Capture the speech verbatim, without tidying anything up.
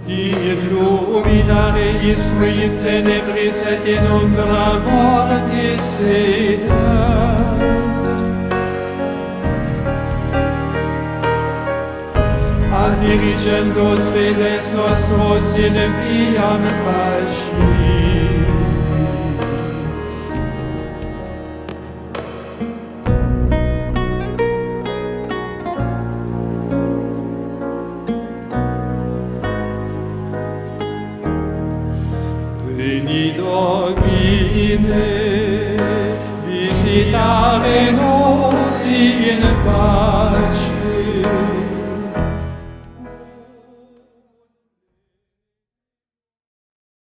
Illuminare iscui in tenebris et in umbra mortis sedent. Ad dirigendos fides nostros in viam pacis. Veni Domine, visitare nos in pace.